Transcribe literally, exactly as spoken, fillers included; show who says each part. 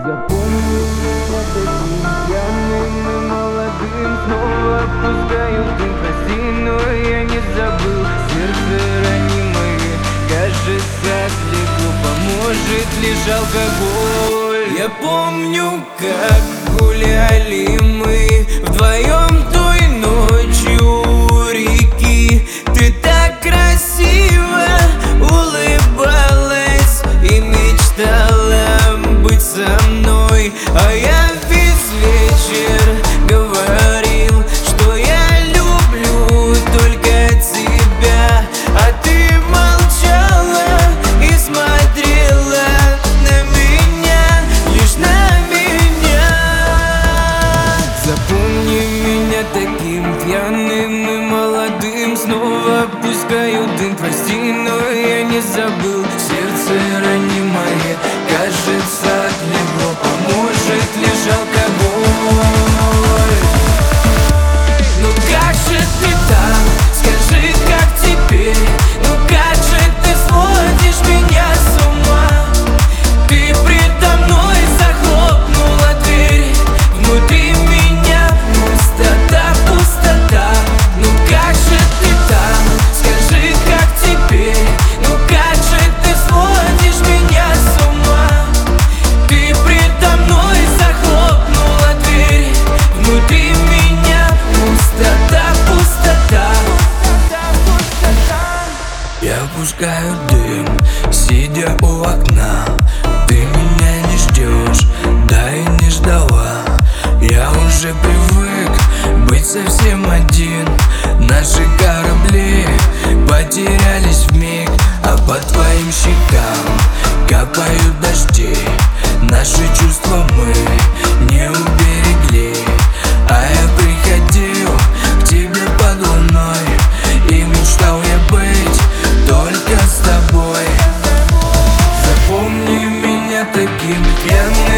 Speaker 1: Запомни меня таким пьяным и молодым. Снова пускаю дым, прости, но я не забыл. Сердце ранимое, кажется, слегка поможет лишь алкоголь. Я помню, как гуляли мы вдвоем той ночью у реки. Ты так красиво улыбалась и мечтала быть со мной, а я весь вечер говорил, что я люблю только тебя, а ты молчала и смотрела на меня, лишь на меня. Запомни меня таким пьяным и молодым. Снова пускаю дым, прости, но я не забыл. Сердце ранимое, кажется, отлегло, поможет лишь алкоголь. Ну как же ты там, скажи, как теперь? Ну как же ты сводишь меня с ума? Ты предо мной захлопнула дверь, внутри меня пустота, пустота. Ну как же ты там, скажи, как теперь? Ну как же ты сводишь меня с ума? Ты предо мной захлопнула дверь, внутри меня пустота, пустота. Я пускаю дым, сидя у окна. Ты меня не ждешь, да и не ждала. Я уже привык быть совсем один. Наши корабли потерялись вмиг, а по твоим щекам капают дожди. Наши чувства мы не уберегли, а я приходил к тебе под луной и мечтал я быть только с тобой. Запомни меня таким пьяным